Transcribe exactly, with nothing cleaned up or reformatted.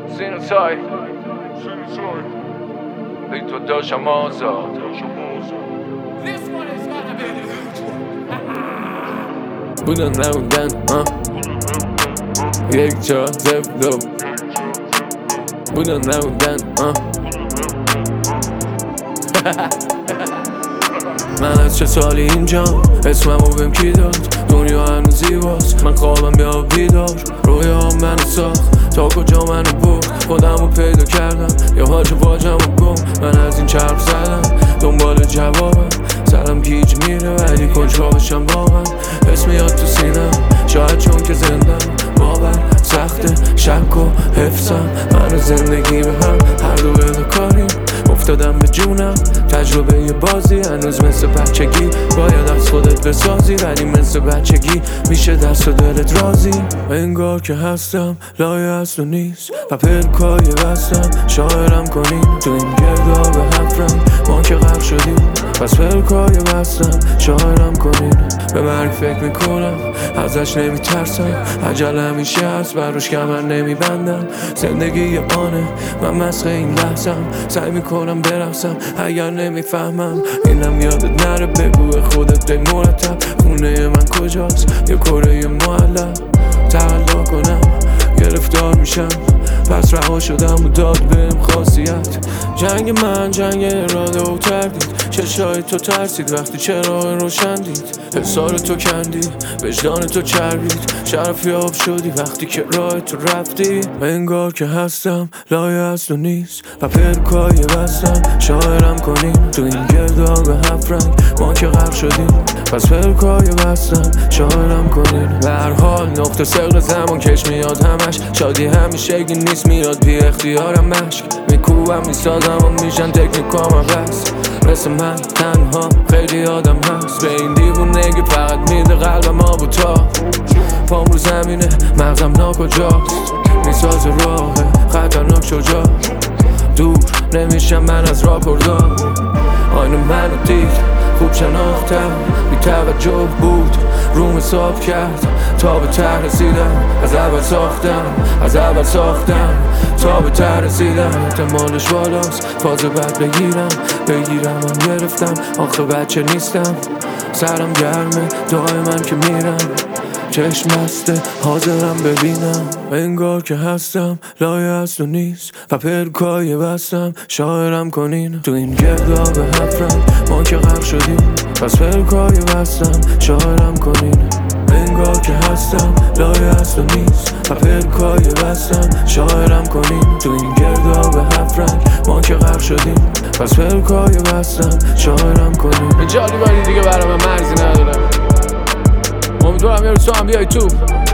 Sinusoid Little Doja Mozo. This one is gonna be بودن نبودن ها یک جا زفلو بودن نبودن ها من از چه سالی اینجام اسممو بهم کی داد دنیا هنوز زیباست من خوابم بیا بیدار رویام منو ساخت تا کجا منو برد خودمو پیدا کردم یا حاج واجمو گم من از این چرخ زدم دنبال جوابم سرم گیج میره ولی کنجکاوشم واقعا اسم میاد تو سینم شاید چون که زندم باور سخته شک و حفظم من و زندگی به هم هر دو بده کاریم افتادم به جونم تجربه یه بازی هنوز مثل بچگی باید از خودت بسازی ولی مثل بچگی میشه دست و دلت راضی انگار که هستم لایه هست و نیست و پلکای بستم شاعرم کنین تو این گرداب هفت رنگ ما که غرق شدیم پس پلکای بستم شاعرم کنین به مرگ فکر میکنم ازش نمیترسم عجله همیشه هست براش کمر نمیبندم زندگی یه آنه من مسخه این لحظم سعی میکنم برقصم اگر نمیفهمم اینم یادت نره بگو خودت دی مرتب خونه من کجاست یه کره معلق تقلا کنم گرفتار میشم پس رها شدم و داد بهم خاصیت جنگ من جنگ اراده و تردید چشای تو ترسید وقتی چرا روشن دید حسار تو کندی وجدان تو چربید شرف یاب شدی وقتی که راه تو رفتی انگار که هستم لایه هست و نیست و پلکای بستم شاعرم کنین تو این گرداب هفت رنگ ما که غرق شدیم پس پلکای بستم شاعرم کنین به هر حال نقطه سقل زمان کش میاد همش شادی همیشه گی نیست میاد بی اختیارم مشک میکوبم میسازم و میشن تکنیکام بس مثل من تنها خیلی آدم هست به این دیوونگی فقط میده قلبم آب و تا پام رو زمینه مغزم ناکجاست میسازه راه خطرناک شجاع دور نمیشم من از راه پردار آینه منو دید خوب شناختم بی توجه بود روم حساب کرد تا به ته رسیدم از اول ساختم از اول ساختم تا به ته رسیدم احتمالش بالاست فاز بعد بگیرم بگیرم هم گرفتم آخه بچه نیستم سرم گرمه دائما که میرم چشم بسته حاضرم ببینم انگار که هستم لایه هست و نیست و پلکای بستم شاعرم کنین تو این گرداب هفت رنگ ما که غرق شدیم پس پلکای بستم شاعرم کنین انگار که هستم لایه هست و نیست و پلکای بستم شاعرم کنین تو این گرداب هفت رنگ ما که غرق شدیم پس پلکای بستم شاعرم کنین جالی باری دیگه برای من مرزی نداره امیدوارم یه روز تو هم بیای تو